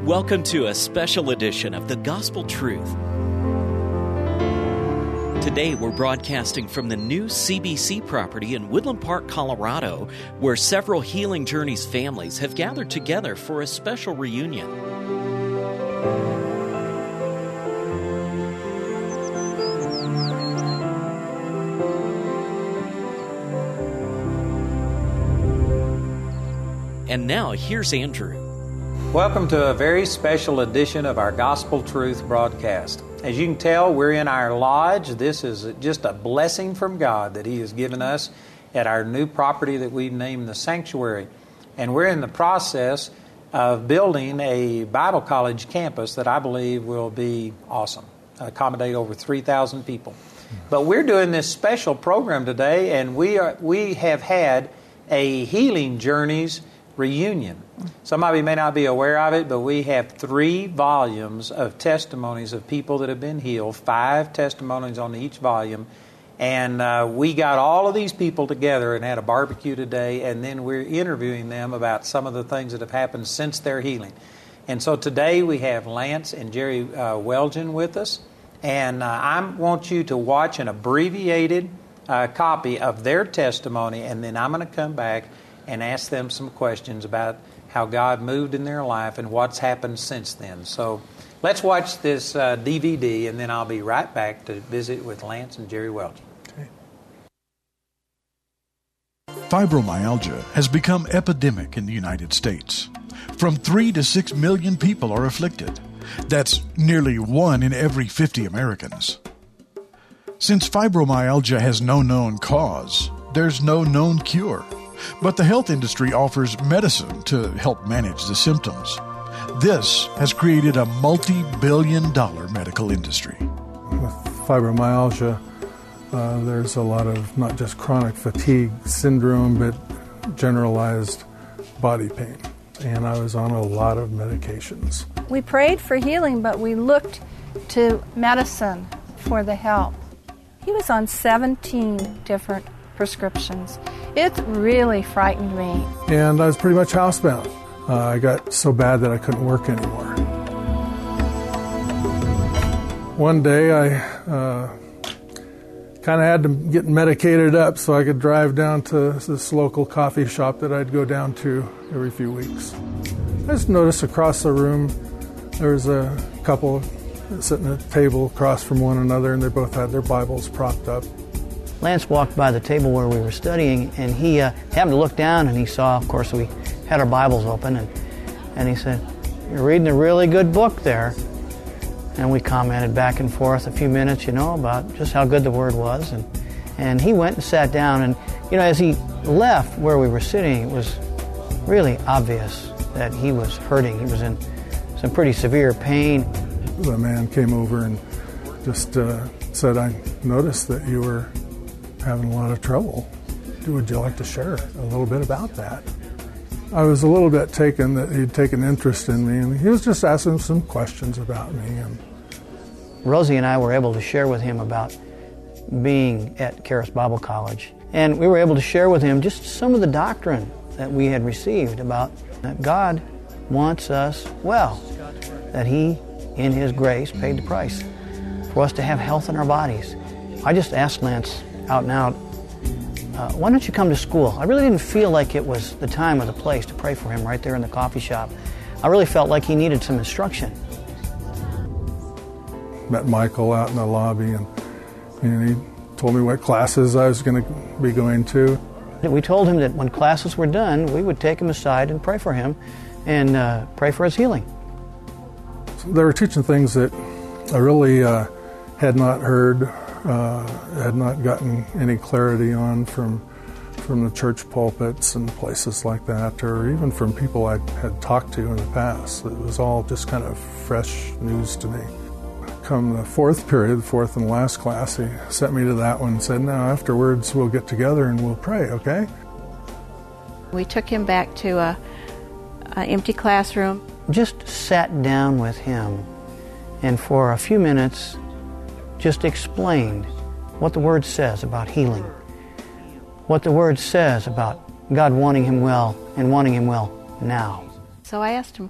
Welcome to a special edition of The Gospel Truth. Today we're broadcasting from the new CBC property in Woodland Park, Colorado, where several Healing Journeys families have gathered together for a special reunion. And now, here's Andrew. Welcome to a very special edition of our Gospel Truth broadcast. As you can tell, we're in our lodge. This is just a blessing from God that He has given us at our new property that we've named the Sanctuary. And we're in the process of building a Bible college campus that I believe will be awesome, accommodate over 3,000 people. But we're doing this special program today, and we have had a Healing Journeys reunion. Some of you may not be aware of it, but we have 3 volumes of testimonies of people that have been healed, 5 testimonies on each volume, and we got all of these people together and had a barbecue today, and then we're interviewing them about some of the things that have happened since their healing. And so today we have Lance and Jerry Welgen with us, and I want you to watch an abbreviated copy of their testimony, and then I'm going to come back and ask them some questions about how God moved in their life and what's happened since then. So let's watch this DVD, and then I'll be right back to visit with Lance and Jerry Welgen. Okay. Fibromyalgia has become epidemic in the United States. From 3 to 6 million people are afflicted. That's nearly 1 in every 50 Americans. Since fibromyalgia has no known cause, there's no known cure. But the health industry offers medicine to help manage the symptoms. This has created a multi-billion-dollar medical industry. With fibromyalgia, there's a lot of not just chronic fatigue syndrome, but generalized body pain. And I was on a lot of medications. We prayed for healing, but we looked to medicine for the help. He was on 17 different prescriptions. It really frightened me. And I was pretty much housebound. I got so bad that I couldn't work anymore. One day I kind of had to get medicated up so I could drive down to this local coffee shop that I'd go down to every few weeks. I just noticed across the room there was a couple sitting at a table across from one another, and they both had their Bibles propped up. Lance walked by the table where we were studying, and he happened to look down, and he saw, of course, we had our Bibles open, and he said, "You're reading a really good book there." And we commented back and forth a few minutes, about just how good the Word was. And he went and sat down, and, as he left where we were sitting, it was really obvious that he was hurting. He was in some pretty severe pain. The man came over and just said, "I noticed that you were having a lot of trouble. Would you like to share a little bit about that?" I was a little bit taken that he'd taken interest in me, and he was just asking some questions about me. And Rosie and I were able to share with him about being at Charis Bible College, and we were able to share with him just some of the doctrine that we had received about that God wants us well, that He, in His grace, paid the price for us to have health in our bodies. I just asked Lance out and out, why don't you come to school? I really didn't feel like it was the time or the place to pray for him right there in the coffee shop. I really felt like he needed some instruction. Met Michael out in the lobby, and he told me what classes I was going to be going to. We told him that when classes were done, we would take him aside and pray for him and pray for his healing. So they were teaching things that I really had not heard, had not gotten any clarity on from the church pulpits and places like that, or even from people I had talked to in the past. It was all just kind of fresh news to me. Come the 4th period, the 4th and last class, he sent me to that one and said, "Now afterwards we'll get together and we'll pray, okay?" We took him back to an empty classroom. Just sat down with him, and for a few minutes just explained what the Word says about healing, what the Word says about God wanting him well and wanting him well now. So I asked him,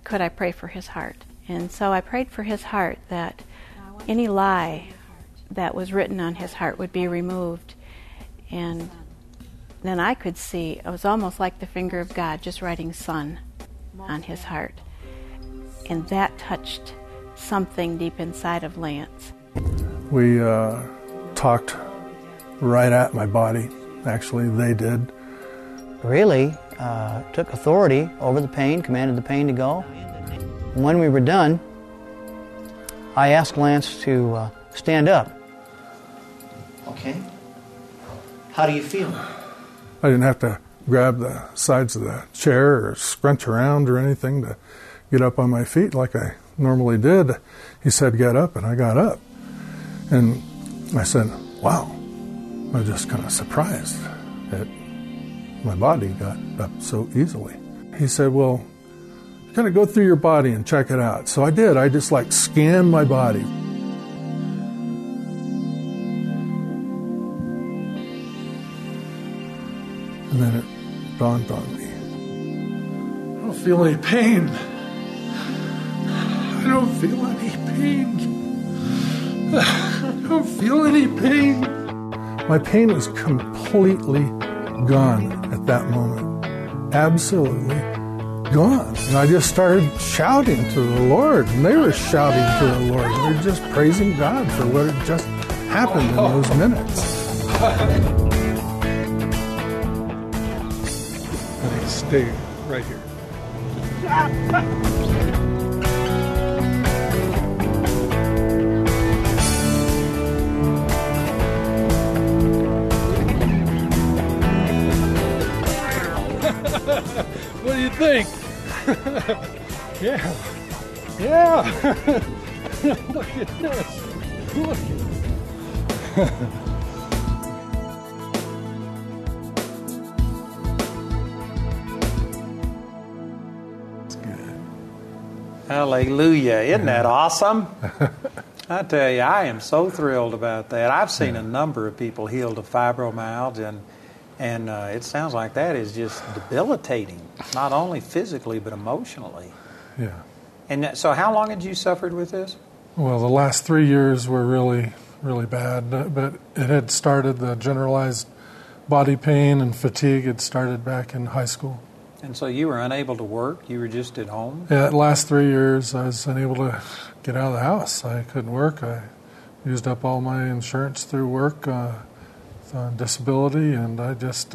could I pray for his heart? And so I prayed for his heart, that any lie that was written on his heart would be removed. And then I could see, it was almost like the finger of God just writing son on his heart. And that touched something deep inside of Lance. We talked right at my body. Actually, they did. Really took authority over the pain, commanded the pain to go. And when we were done, I asked Lance to stand up. Okay. How do you feel? I didn't have to grab the sides of the chair or scrunch around or anything to get up on my feet like I normally did. He said, get up, and I got up. And I said, wow. I was just kind of surprised that my body got up so easily. He said, well, kind of go through your body and check it out. So I did. I just scanned my body. And then it dawned on me. I don't feel any pain. I don't feel any pain. I don't feel any pain. My pain was completely gone at that moment. Absolutely gone. And I just started shouting to the Lord, and they were shouting to the Lord. They were just praising God for what had just happened in those minutes. Stay right here. What do you think? Yeah. Look at this. Look. Hallelujah. Isn't that awesome? I tell you, I am so thrilled about that. I've seen a number of people healed of fibromyalgia, and it sounds like that is just debilitating, not only physically but emotionally. Yeah. And so how long had you suffered with this? Well, the last 3 years were really, really bad, but it had started, the generalized body pain and fatigue had started back in high school. And so you were unable to work? You were just at home? Yeah, the last 3 years I was unable to get out of the house. I couldn't work. I used up all my insurance through work on disability, and I just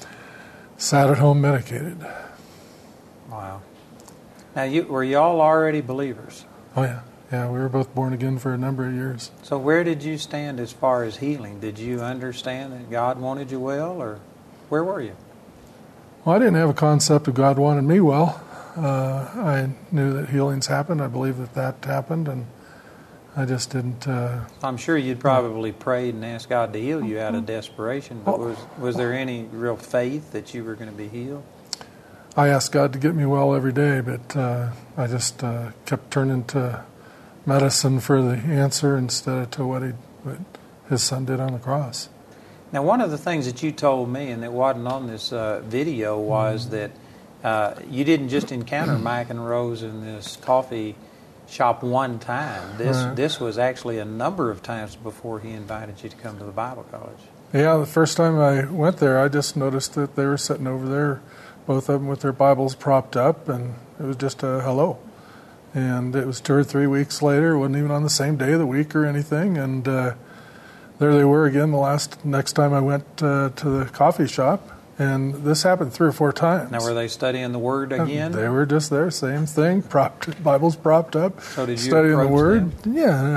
sat at home medicated. Wow. Now, were you all already believers? Oh, yeah. Yeah, we were both born again for a number of years. So where did you stand as far as healing? Did you understand that God wanted you well, or where were you? Well, I didn't have a concept of God wanted me well. I knew that healings happened. I believe that happened, and I just didn't... I'm sure you'd probably prayed and asked God to heal you out of desperation, but was there any real faith that you were going to be healed? I asked God to get me well every day, but I just kept turning to medicine for the answer instead of to what His Son did on the cross. Now, one of the things that you told me, and that wasn't on this video, was that you didn't just encounter Mike and Rose in this coffee shop one time. This was actually a number of times before He invited you to come to the Bible college. Yeah, the first time I went there, I just noticed that they were sitting over there, both of them with their Bibles propped up, and it was just a hello. And it was 2 or 3 weeks later. It wasn't even on the same day of the week or anything, and there they were again next time I went to the coffee shop, and this happened 3 or 4 times. Now, were they studying the Word again? They were just there, same thing, Bibles propped up, so did you studying the Word. Them?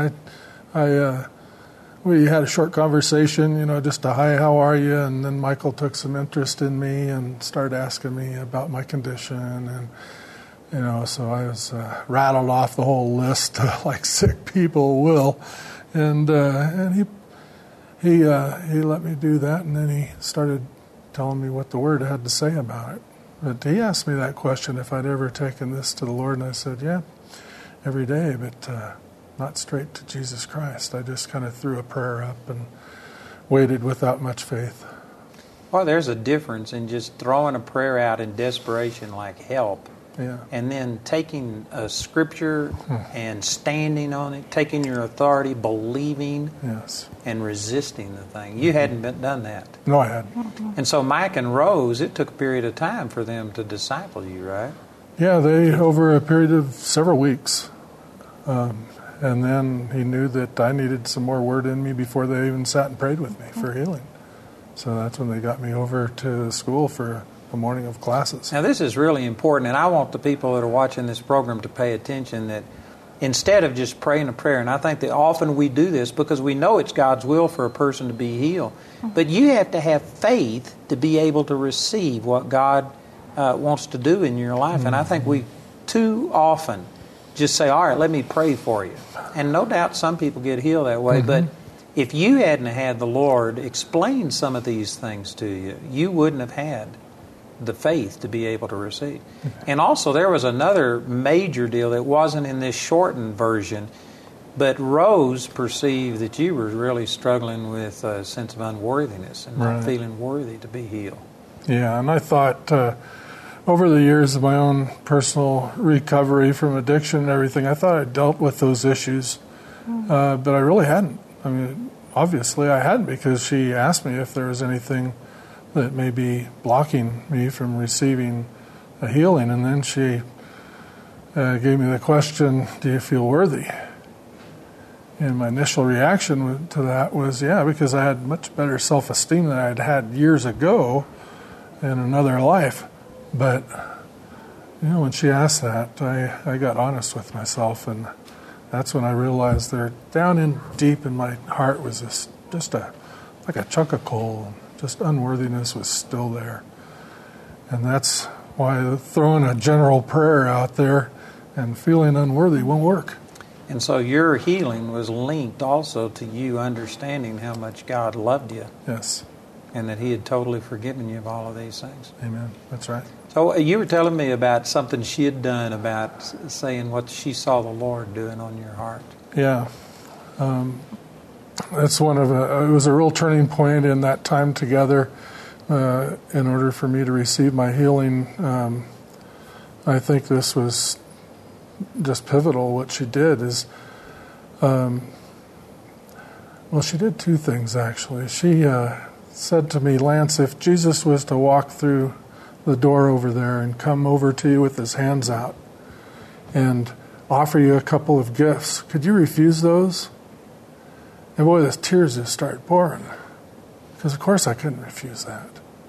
Yeah, we had a short conversation, just a hi, how are you? And then Michael took some interest in me and started asking me about my condition, and so I was rattled off the whole list like sick people will, and he let me do that, and then he started telling me what the Word had to say about it. But he asked me that question, if I'd ever taken this to the Lord, and I said, yeah, every day, but not straight to Jesus Christ. I just kind of threw a prayer up and waited without much faith. Well, there's a difference in just throwing a prayer out in desperation like help, Yeah. And then taking a scripture and standing on it, taking your authority, believing, Yes. and resisting the thing. You hadn't done that. No, I hadn't. And so Mike and Rose, it took a period of time for them to disciple you, right? Yeah, they, over a period of several weeks. And then he knew that I needed some more word in me before they even sat and prayed with me for healing. So that's when they got me over to school for the morning of classes. Now, this is really important, and I want the people that are watching this program to pay attention that instead of just praying a prayer, and I think that often we do this because we know it's God's will for a person to be healed, but you have to have faith to be able to receive what God wants to do in your life. And I think we too often just say, all right, let me pray for you. And no doubt some people get healed that way, but if you hadn't had the Lord explain some of these things to you, you wouldn't have had the faith to be able to receive. And also there was another major deal that wasn't in this shortened version, but Rose perceived that you were really struggling with a sense of unworthiness and not feeling worthy to be healed. Yeah, and I thought over the years of my own personal recovery from addiction and everything, I thought I dealt with those issues, but I really hadn't. I mean, obviously I hadn't, because she asked me if there was anything that may be blocking me from receiving a healing. And then she gave me the question, do you feel worthy? And my initial reaction to that was, yeah, because I had much better self-esteem than I'd had years ago in another life. But, you know, when she asked that, I got honest with myself, and that's when I realized there, down in deep in my heart, was this just like a chunk of coal. Just unworthiness was still there. And that's why throwing a general prayer out there and feeling unworthy won't work. And so your healing was linked also to you understanding how much God loved you. Yes. And that He had totally forgiven you of all of these things. Amen. That's right. So you were telling me about something she had done, about saying what she saw the Lord doing on your heart. Yeah. That's it was a real turning point in that time together in order for me to receive my healing. I think this was just pivotal. What she did is, she did two things, actually. She said to me, Lance, if Jesus was to walk through the door over there and come over to you with his hands out and offer you a couple of gifts, could you refuse those? And boy, the tears just started pouring, because of course I couldn't refuse that.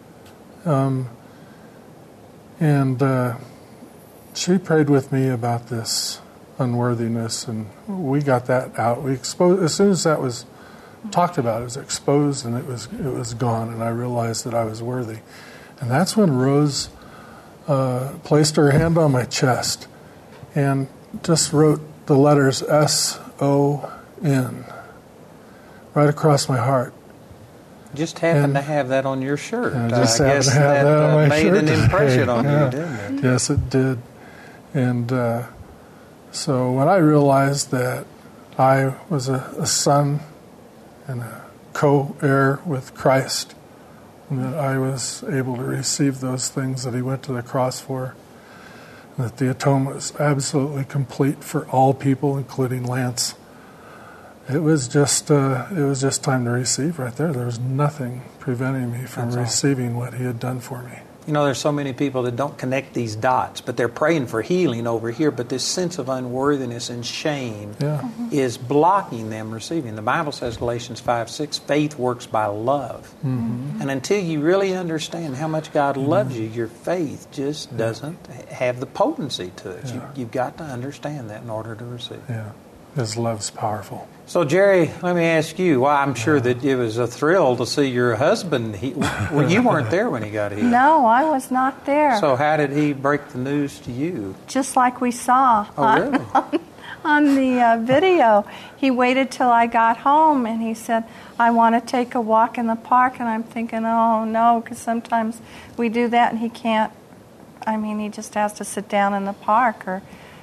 She prayed with me about this unworthiness, and we got that out. We exposed, as soon as that was talked about, it was exposed, and it was gone, and I realized that I was worthy. And that's when Rose placed her hand on my chest and just wrote the letters S-O-N right across my heart. Just happened to have that on your shirt. I guess that made shirt an impression on yeah. you, didn't it? Yes, it did. And so when I realized that I was a son and a co-heir with Christ, and that I was able to receive those things that He went to the cross for, and that the atonement was absolutely complete for all people, including Lance, it was just time to receive right there. There was nothing preventing me from receiving what He had done for me. You know, there's so many people that don't connect these dots, but they're praying for healing over here, but this sense of unworthiness and shame is blocking them receiving. The Bible says, Galatians 5:6, faith works by love. And until you really understand how much God loves you, your faith just doesn't have the potency to it. You've got to understand that in order to receive. Yeah, His love's powerful. So, Jerry, let me ask you. Well, I'm sure that it was a thrill to see your husband. Well, you weren't there when he got healed. No, I was not there. So how did he break the news to you? Just like we saw really? on the video. He waited till I got home, and he said, I want to take a walk in the park. And I'm thinking, oh, no, because sometimes we do that, and he can't. I mean, he just has to sit down in the park.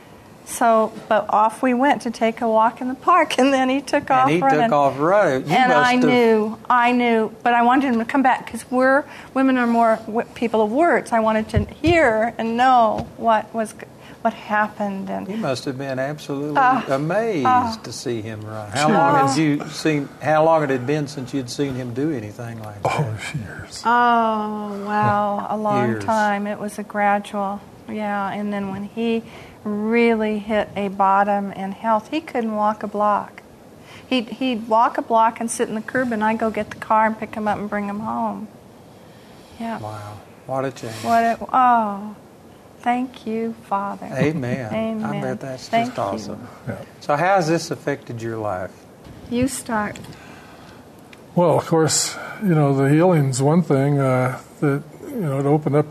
So, but off we went to take a walk in the park, and then he took off running. And he took off running. And I knew, but I wanted him to come back because women are more people of words. I wanted to hear and know what happened. And you must have been absolutely amazed to see him run. How long had it been since you'd seen him do anything like that? Years. Oh, wow, a long Years. time. It was a gradual, and then when he really hit a bottom in health, he couldn't walk a block. He'd walk a block and sit in the curb, and I'd go get the car and pick him up and bring him home. Yeah. Wow, what a change. Thank you, Father. Amen. Amen. I bet that's Thank just awesome. Yeah. So how has this affected your life? You start. Well, of course, the healing's one thing. That it opened up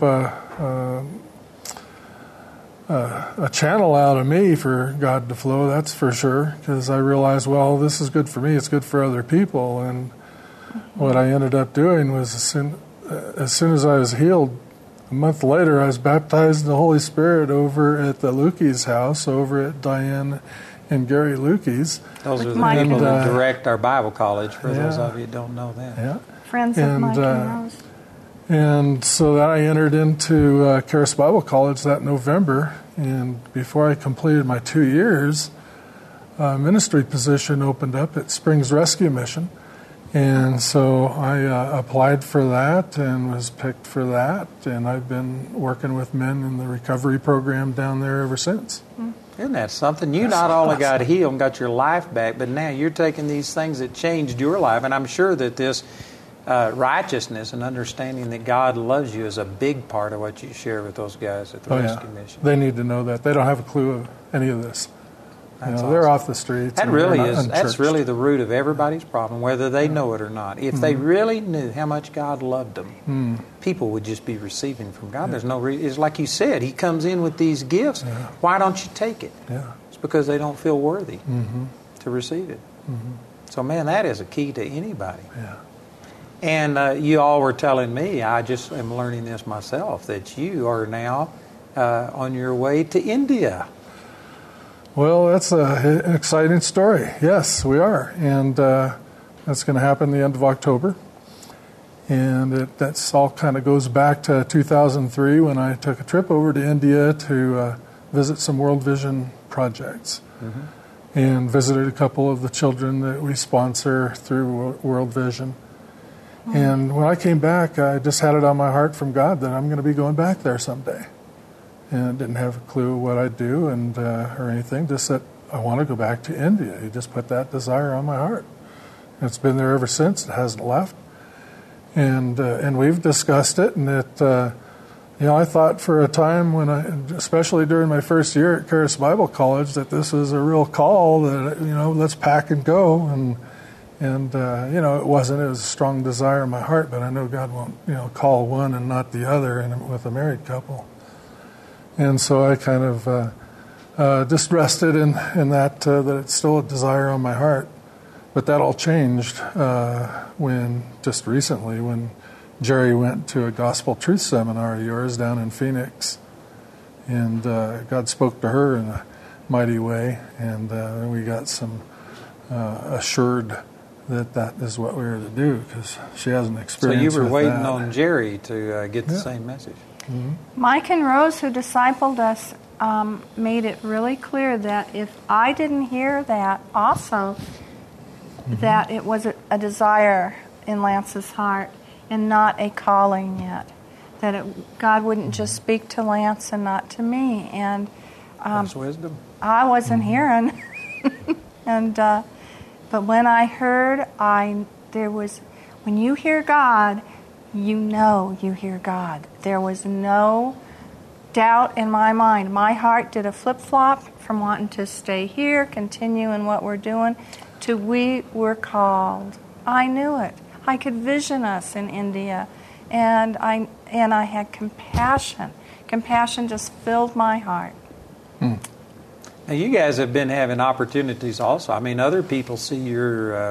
a channel out of me for God to flow. That's for sure. Because I realized, well, this is good for me. It's good for other people. And what I ended up doing was, as soon as I was healed, a month later, I was baptized in the Holy Spirit over at the Lukey's house, over at Diane and Gary Lukey's. Those are the people that direct our Bible college, for those of you who don't know that. Yeah. Friends of Mike and Rose. And so then I entered into Charis Bible College that November, and before I completed my 2 years, a ministry position opened up at Springs Rescue Mission. And so I applied for that and was picked for that, and I've been working with men in the recovery program down there ever since. Isn't that something? You not only got healed and got your life back, but now you're taking these things that changed your life, and I'm sure that this righteousness and understanding that God loves you is a big part of what you share with those guys at the Rescue Mission. They need to know that. They don't have a clue of any of this. Awesome. They're off the streets. That really is. That's really the root of everybody's problem, whether they know it or not. If they really knew how much God loved them, people would just be receiving from God. There's no reason. It's like you said. He comes in with these gifts. Why don't you take it? It's because they don't feel worthy to receive it. So, man, that is a key to anybody. And you all were telling me, I just am learning this myself, that you are now on your way to India. Well, that's an exciting story. Yes, we are. And that's going to happen the end of October. And that's all kind of goes back to 2003 when I took a trip over to India to visit some World Vision projects. And visited a couple of the children that we sponsor through World Vision. And when I came back, I just had it on my heart from God that I'm going to be going back there someday. And I didn't have a clue what I'd do or anything, just that I want to go back to India. He just put that desire on my heart. And it's been there ever since. It hasn't left. And we've discussed it, and I thought for a time especially during my first year at Charis Bible College, that this was a real call that, let's pack and go. And it wasn't. It was a strong desire in my heart, but I know God won't, call one and not the other with a married couple. And so I kind of just rested in that it's still a desire on my heart. But that all changed just recently when Jerry went to a Gospel Truth Seminar of yours down in Phoenix. And God spoke to her in a mighty way, and we got some assured that is what we were to do, because she hasn't experienced. So you were waiting on Jerry to get the same message. Mike and Rose, who discipled us, made it really clear that if I didn't hear that also, that it was a desire in Lance's heart and not a calling yet. That God wouldn't just speak to Lance and not to me. And that's wisdom. I wasn't hearing. And but when I heard, when you hear God, you know you hear God. There was no doubt in my mind. My heart did a flip-flop from wanting to stay here, continue in what we're doing, to we were called. I knew it. I could vision us in India, and I had compassion. Compassion just filled my heart. Now, you guys have been having opportunities also. I mean, other people see your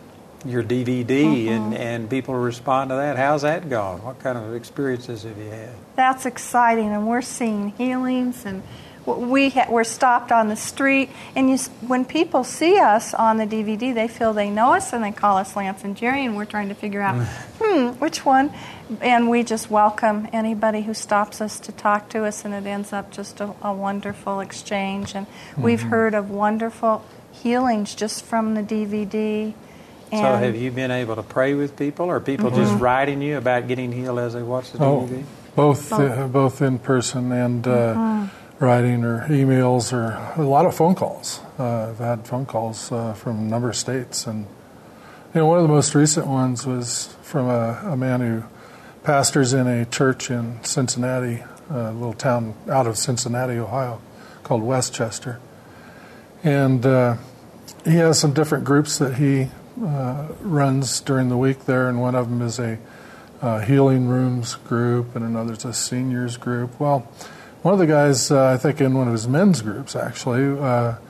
DVD and people respond to that. How's that gone? What kind of experiences have you had? That's exciting, and we're seeing healings, and we're stopped on the street, and when people see us on the DVD, they feel they know us, and they call us Lance and Jerry, and we're trying to figure out, which one? And we just welcome anybody who stops us to talk to us, and it ends up just a wonderful exchange. And we've heard of wonderful healings just from the DVD. So have you been able to pray with people, or people just writing you about getting healed as they watch the DVD? Both in person and writing or emails or a lot of phone calls. I've had phone calls from a number of states. And one of the most recent ones was from a man who pastors in a church in Cincinnati, a little town out of Cincinnati, Ohio, called Westchester. And he has some different groups that he runs during the week there, and one of them is a healing rooms group, and another's a seniors group. Well, one of the guys, I think in one of his men's groups actually, had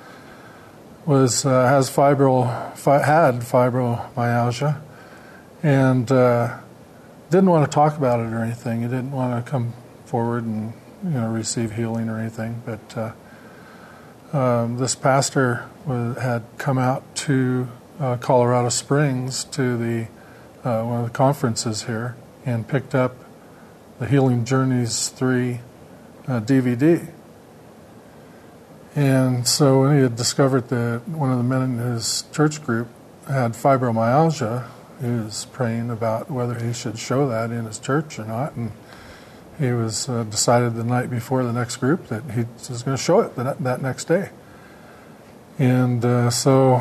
fibromyalgia, and didn't want to talk about it or anything. He didn't want to come forward and receive healing or anything. But this pastor had come out to Colorado Springs to the one of the conferences here, and picked up the Healing Journeys 3 DVD. And so when he had discovered that one of the men in his church group had fibromyalgia, he was praying about whether he should show that in his church or not. And he was decided the night before the next group that he was going to show it that next day. And so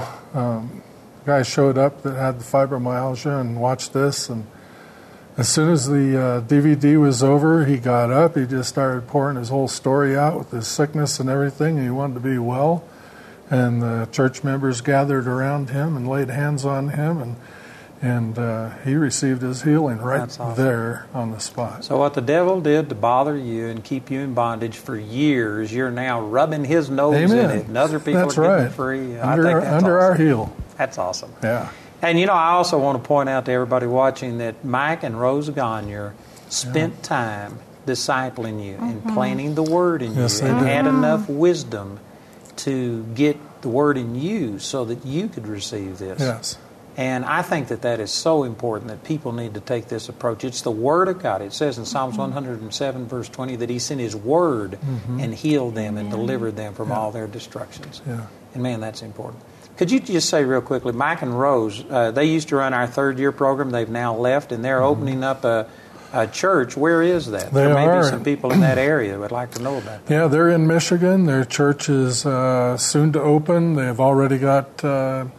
guy showed up that had the fibromyalgia and watched this, and as soon as the DVD was over, he got up. He just started pouring his whole story out with his sickness and everything. He wanted to be well, and the church members gathered around him and laid hands on him, and he received his healing right there on the spot. So what the devil did to bother you and keep you in bondage for years, you're now rubbing his nose in it, and other people are getting free. Under our heel. That's awesome. Yeah. And I also want to point out to everybody watching that Mike and Rose Gagnier spent time discipling you and planting the Word in you, and had enough wisdom to get the Word in you so that you could receive this. Yes. And I think that is so important, that people need to take this approach. It's the Word of God. It says in Psalms 107, verse 20, that He sent His Word and healed them and delivered them from all their destructions. Yeah. And man, that's important. Could you just say real quickly, Mike and Rose, they used to run our third-year program. They've now left, and they're opening up a church. Where is that? There may be some people in that area who would like to know about that. Yeah, they're in Michigan. Their church is soon to open. They've already got a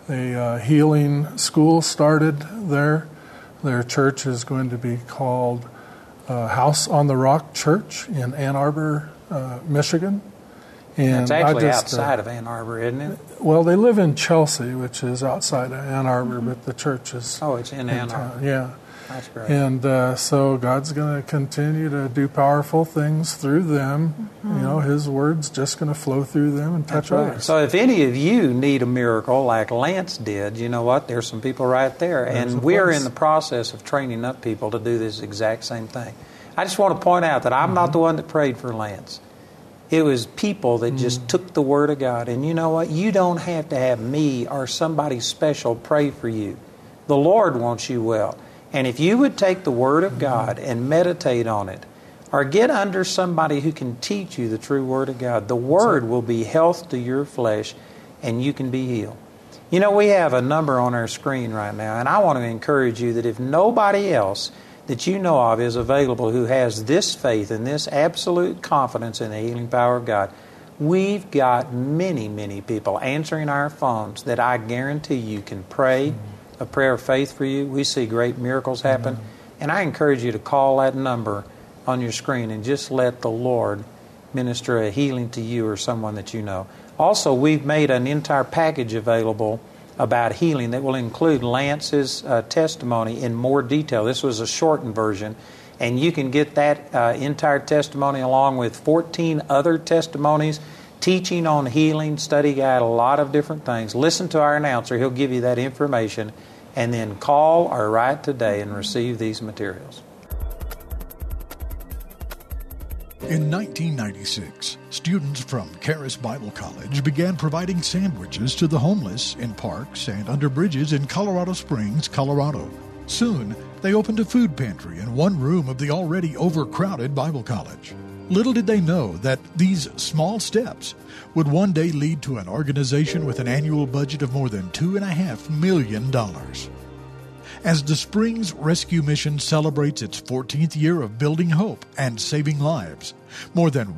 healing school started there. Their church is going to be called House on the Rock Church in Ann Arbor, Michigan. And it's actually outside of Ann Arbor, isn't it? Well, they live in Chelsea, which is outside of Ann Arbor, but the church is... Oh, it's in Ann Arbor. Yeah. That's great. And so God's going to continue to do powerful things through them. His Word's just going to flow through them and touch others. So if any of you need a miracle like Lance did, you know what? There's some people right there. And we're in the process of training up people to do this exact same thing. I just want to point out that I'm not the one that prayed for Lance. It was people that just took the Word of God. And you know what? You don't have to have me or somebody special pray for you. The Lord wants you well. And if you would take the Word of God and meditate on it, or get under somebody who can teach you the true Word of God, the Word will be health to your flesh, and you can be healed. We have a number on our screen right now, and I want to encourage you that if nobody else that you know of is available who has this faith and this absolute confidence in the healing power of God, we've got many, many people answering our phones that I guarantee you can pray a prayer of faith for you. We see great miracles happen. And I encourage you to call that number on your screen and just let the Lord minister a healing to you or someone that you know. Also, we've made an entire package available about healing that will include Lance's testimony in more detail. This was a shortened version, and you can get that entire testimony along with 14 other testimonies, teaching on healing, study guide, a lot of different things. Listen to our announcer. He'll give you that information, and then call or write today and receive these materials. In 1996, students from Charis Bible College began providing sandwiches to the homeless in parks and under bridges in Colorado Springs, Colorado. Soon, they opened a food pantry in one room of the already overcrowded Bible College. Little did they know that these small steps would one day lead to an organization with an annual budget of more than $2.5 million. As the Springs Rescue Mission celebrates its 14th year of building hope and saving lives, more than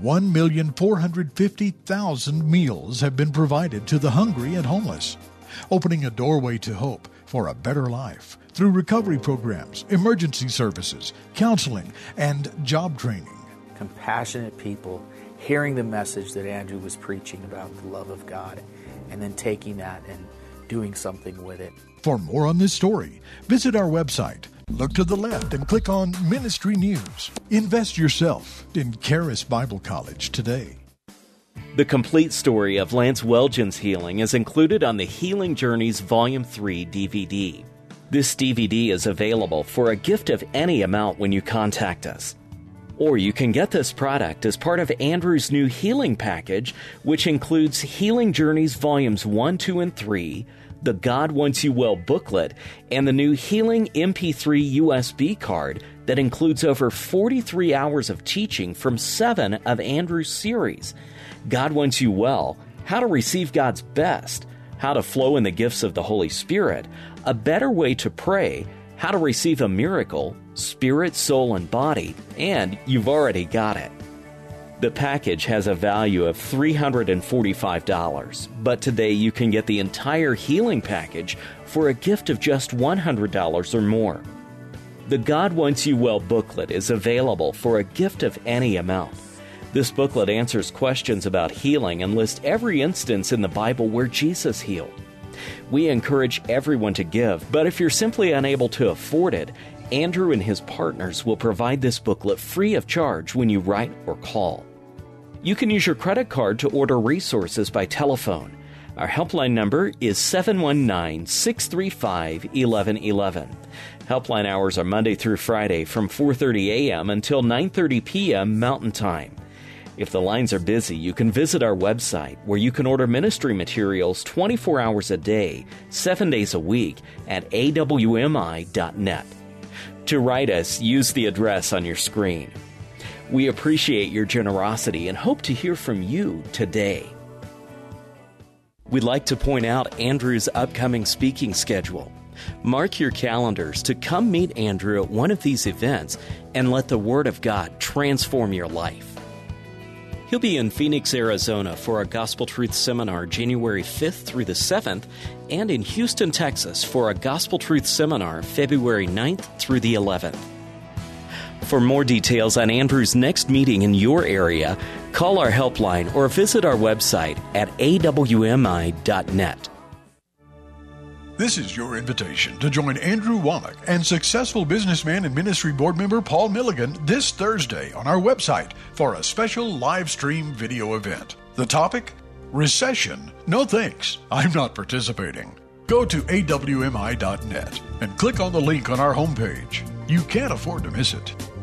1,450,000 meals have been provided to the hungry and homeless, opening a doorway to hope for a better life through recovery programs, emergency services, counseling, and job training. Compassionate people hearing the message that Andrew was preaching about the love of God, and then taking that and doing something with it. For more on this story, visit our website. Look to the left and click on Ministry News. Invest yourself in Charis Bible College today. The complete story of Lance Welgen's healing is included on the Healing Journeys Volume 3 DVD. This DVD is available for a gift of any amount when you contact us. Or you can get this product as part of Andrew's new healing package, which includes Healing Journeys Volumes 1, 2, and 3, the God Wants You Well booklet, and the new Healing MP3 USB card that includes over 43 hours of teaching from 7 of Andrew's series. God Wants You Well, How to Receive God's Best, How to Flow in the Gifts of the Holy Spirit, A Better Way to Pray, How to Receive a Miracle, Spirit, Soul, and Body, and You've Already Got It. The package has a value of $345, but today you can get the entire healing package for a gift of just $100 or more. The God Wants You Well booklet is available for a gift of any amount. This booklet answers questions about healing and lists every instance in the Bible where Jesus healed. We encourage everyone to give, but if you're simply unable to afford it, Andrew and his partners will provide this booklet free of charge when you write or call. You can use your credit card to order resources by telephone. Our helpline number is 719-635-1111. Helpline hours are Monday through Friday from 4:30 a.m. until 9:30 p.m. Mountain Time. If the lines are busy, you can visit our website where you can order ministry materials 24 hours a day, 7 days a week at awmi.net. To write us, use the address on your screen. We appreciate your generosity and hope to hear from you today. We'd like to point out Andrew's upcoming speaking schedule. Mark your calendars to come meet Andrew at one of these events and let the Word of God transform your life. He'll be in Phoenix, Arizona for a Gospel Truth Seminar January 5th through the 7th, and in Houston, Texas for a Gospel Truth Seminar February 9th through the 11th. For more details on Andrew's next meeting in your area, call our helpline or visit our website at awmi.net. This is your invitation to join Andrew Wommack and successful businessman and ministry board member Paul Milligan this Thursday on our website for a special live stream video event. The topic? Recession. No thanks. I'm not participating. Go to awmi.net and click on the link on our homepage. You can't afford to miss it.